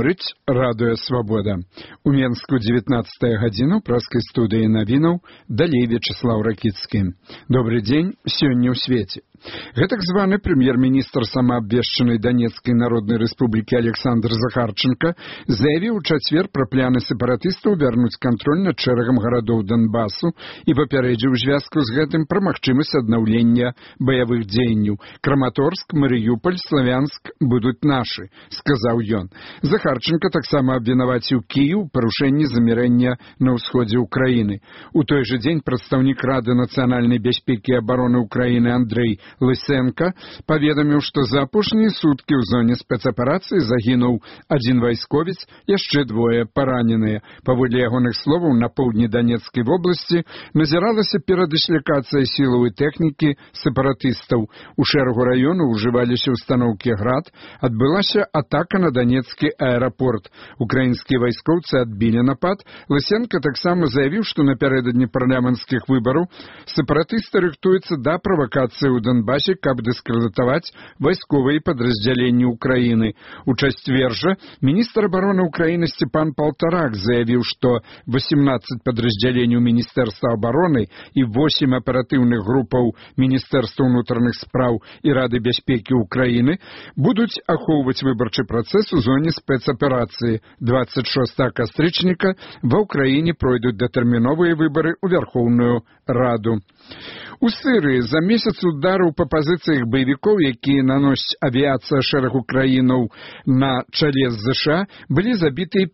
Гаворыць радыё «Свабода». У Менску 19 гадзіна ў праскай студыі навінаў далей Вячеслав Ракіцкі. Добры дзень, сёння ў свеце. Гэтак званы прэм'ер-міністр самаабвешчанай Данецкай Народнай Рэспублікі Александр Захарченко заявіў у чацвер пра планы сепаратыстаў вярнуць кантроль над шэрагам гарадоў Донбасу і папярэдзіў у звязку з гэтым пра магчымасць аднаўлення баявых дзеянняў. Краматорск, Марыюполь, Славянск будуць нашы, сказаў ён. Захарченко таксама абвінаваціў Кіеў у парушэнні замірэння на ўсходзе ўкраіны. У той жа дзень прадстаўнік Рады нацыянальнай бяспекі і абароны ўкраіны Андрэй Лысенко паведаміў, што за апошнія суткі ў зоне спецаперацыі загінуў адзін вайсковец, яшчэ двое параненыя. Паводле ягоных словаў, на поўдні Данецкай вобласці назіралася перадыслікацыя сілаў і тэхнікі сепаратыстаў. У шэрагу раёнаў ужываліся ўстаноўкі «Град», адбылася атака на Данецкі аэрапорт. Украінскія вайскоўцы адбілі напад. Лысенко таксама заявіў, што напярэдадні парламенцкіх выбараў сепаратысты рыхтуюцца да правакацыі ў Донбасе, каб дыскрэдытаваць вайсковыя падраздзяленні Украіны. У чацвер жа міністр абароны Украіны Степан Полторак заявіў, што 18 падраздзяленняў Міністэрства абароны і 8 аператыўных групаў Міністэрства ўнутраных спраў і Рады бяспекі Украіны будуць ахоўваць выбарчы працэс у зоне спецаперацыі. 26 кастрычніка ва ўкраіне пройдуць датэрміновыя выбары ў Вярхоўную Раду. У Сырыі за месяц удараў па пазіцыях баевікоў, якія наносіць авіяцыя шэрагу краінаў на чале з ЗША, былі забітыя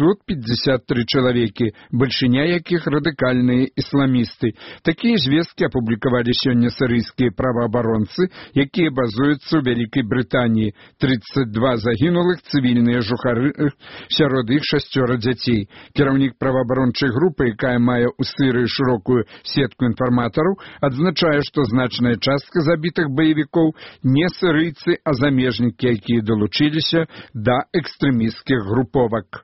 553 чалавекі, бальшыня якіх радыкальныя ісламісты. Такія звесткі апублікавалі сёння сырыйскія праваабаронцы, якія базуюцца ў Вялікай Брытаніі. 32 загінулых, цывільныя жухары, сярод іх 6 дзяцей. Кіраўнік праваабарончай групы, якая мае ў Сырыі шырокую сетку інфарматараў, адзначае, што значная частка забітых баевікоў не сырыйцы, а замежнікі, якія далучыліся да экстрэмісцкіх груповак.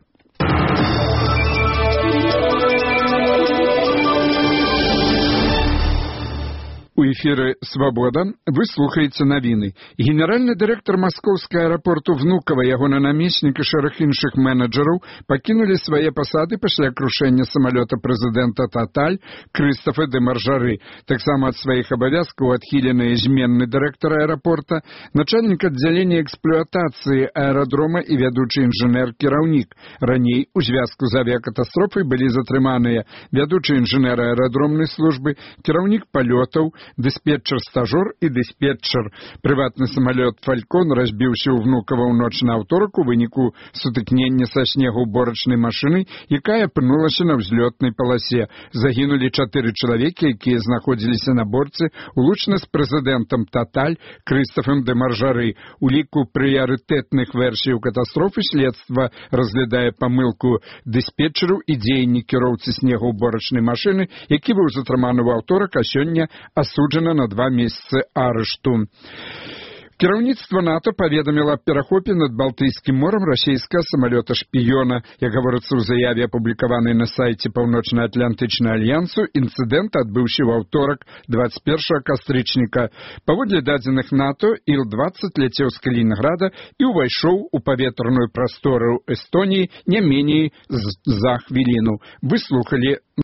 У эфіры «Свабода» вы слухаеце навіны. Генеральны дырэктар маскоўскага аэрапорту Внукова, ягоны намеснік і шэраг іншых менеджераў пакінулі свае пасады пасля крушэння самалёта прэзідэнта «Таталь» Крыстафа де Маржары. Таксама ад сваіх абавязкаў адхілены зменны дырэктар аэрапорта, начальнік аддзялення эксплуатацыі аэрадрома і вядучы інжынер-кіраўнік. Раней у звязку з авіякатастрофай былі затрыманыя вядучы інжынер аэрадромнай службы, кіраўнік палётаў, дыспетчер-стажор і дыспетчер. Прыватны самалёт «Фалькон» разбіўся ў Внукова ў ноч на аўторак у выніку сутыкнення са снегаўборачнай машынай, якая апынулася на ўзлётнай паласе. Загінулі 4 чалавекі, якія знаходзіліся на борце улучна з прэзідэнтам «Таталь» Крыстафам де Маржары. У ліку прыярытэтных версій катастрофы следства разглядае памылку дыспетчеру і дзеянні кіроўцы снегаўборачнай машыны, які быў затрыманы ў аўторак, а сёння асуджана на 2 месяцы арышту. Кіраўніцтва НАТО паведаміла аб перахопе над Балтыйскім морам расійскага самалёта-шпіёна. Як гаворыцца ў заяве, апублікаванай на сайце Паўночна-Атлантычнага альянсу, інцыдэнт адбыўся ў аўторак 21 кастрычніка. Паводле дадзеных НАТО, Іл-20 ляцеў з Калінінграда і ўвайшоў у паветраную прастору Эстоніі не меней за хвіліну. Выслухалі